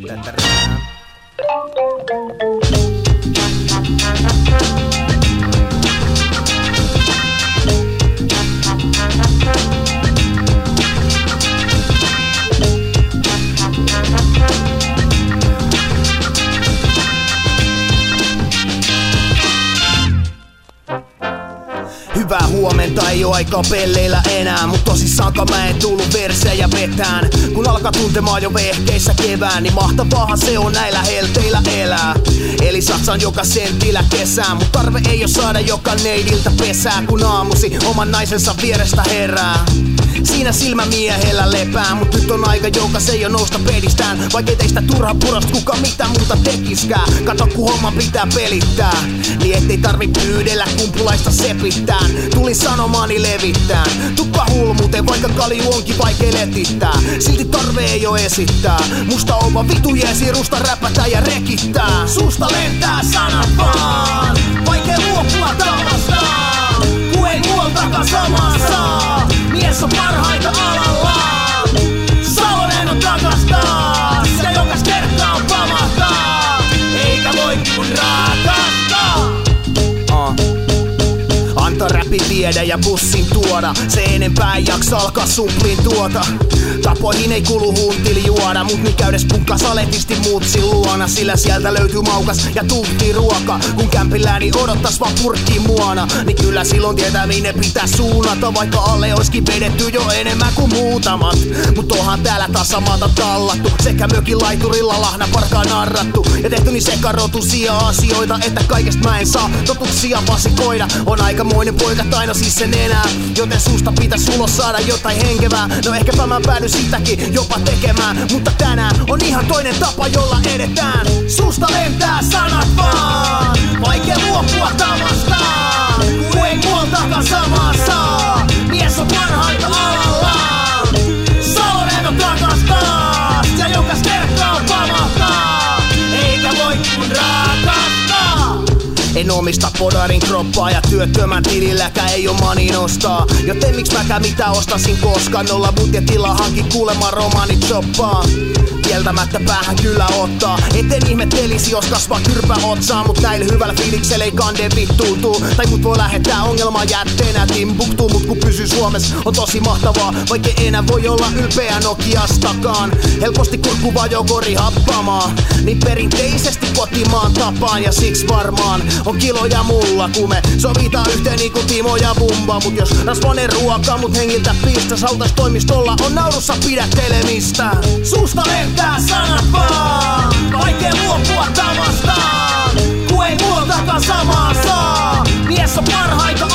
Hyvää huomenta, ei oo aikaa pelleillä enää, mut tosissaankaan mä en tullu versejä vetään. Kun alkaa tuntemaan jo vehkeissä kevään, niin mahtavaahan se on näillä helteillä elää. Eli satsaan joka sentillä kesään, mut tarve ei oo saada joka neidiltä pesää, kun aamusi oman naisensa vierestä herää. Siinä silmämiehellä lepää, mut nyt on aika se jo nousta pedistään. Vaikei teistä turha purosta kuka mitä muuta tekiskää. Kato kun homma pitää pelittää, niin ettei tarvi pyydellä kumpulaista sepittään. Tulin sanomaani levittään, tukka hulmuuteen vaikka kalju onkin vaikea letittää. Silti tarve ei oo esittää, musta oma vitu jeesi rusta räpätää ja rekittää. Suusta lentää sanat vaan, vaikea luopua tavastaan, ku ei muualtakaan samaa saa. Mies on parhaita alallaan, Salonen on takastaan, se jokas kertaa pamahtaa, eikä voi kun rakastaa. Anta räpi viedä ja bussin tuoda, se enempää ei jaksa alkaa supliin tuota. Tapoihin ei kulu huntili juoda, mut niin käydäs punkka saletisti muutsin luona. Sillä sieltä löytyy maukas ja tuhti ruoka, kun kämpilläni odottas vaan purkki muona. Niin kyllä silloin tietää minne pitää suunnata, vaikka alle oiskin vedetty jo enemmän kuin muutamat. Mut onhan täällä tasamaata tallattu, sekä mökin laiturilla lahna parkaan narrattu. Ja tehty niin sekarotusia asioita, että kaikesta mä en saa totuksia vasikoida. On aikamoinen poika taino siis sen enää, joten suusta pitäis ulos saada jotain henkevää. No ehkäpä mä päädyn sitäkin jopa tekemään, mutta tänään on ihan toinen tapa jolla edetään. Suusta lentää sanat vaan, vaikea luopua tavastaan, ku ei muualtakaan samaa saa. Mies on parhaita alallaan, Salonen on takastaan, ja jokas kertaa pamahtaa, eikä voi kun rakastaa. En omista podarin kroppaa ja työttömän tililläkään ei oo mani nostaa. Joten miks mäkään mitä ostasin koskaan, nolla budjetilla hankin kuulemaan romaanit shoppaa. Kieltämättä päähän kyllä ottaa, etten ihmettelisi jos kasvaa kyrpä otsaan. Mut näillä hyvällä fiiliksellä ei kande vittuutuu, tai mut voi lähettää ongelmaa jätteenä Timbuktuun. Mut kun pysyy Suomessa on tosi mahtavaa, vaikka enää voi olla ylpeä Nokiastakaan. Helposti kurkkuvaa jo kori happamaa, niin perinteisesti kotimaan tapaan. Ja siksi varmaan on kiloja mulla, kun me sovitaan yhteen niinku Timo ja Bumba. Mut jos rasvanen ruoka mut hengiltä pistä, sautaistoimistolla on naurussa pidättelemistä. Suusta lentää sanat vaan, vaikea luopua tavastaan, ku ei muualtakaan samaa saa. Mies on parhaita